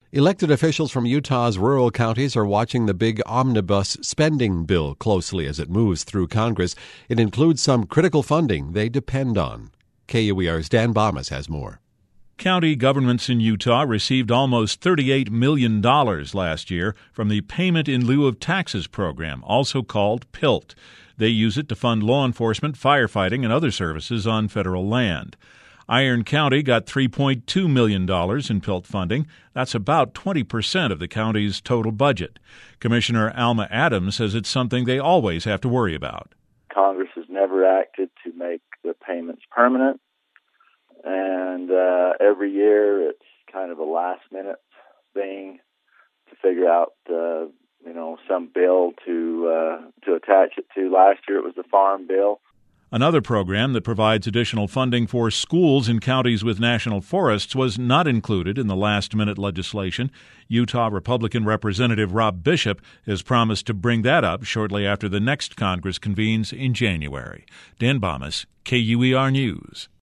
Elected officials from Utah's rural counties are watching the big omnibus spending bill closely as it moves through Congress. It includes some critical funding they depend on. KUER's Dan Bomas has more. County governments in Utah received almost $38 million last year from the Payment in Lieu of Taxes program, also called PILT. They use it to fund law enforcement, firefighting, and other services on federal land. Iron County got $3.2 million in PILT funding. That's about 20% of the county's total budget. Commissioner Alma Adams says it's something they always have to worry about. Congress has never acted to make the payments permanent, and every year it's kind of a last-minute thing to figure out, some bill to attach it to. Last year it was the Farm Bill. Another program that provides additional funding for schools in counties with national forests was not included in the last-minute legislation. Utah Republican Representative Rob Bishop has promised to bring that up shortly after the next Congress convenes in January. Dan Bomas, KUER News.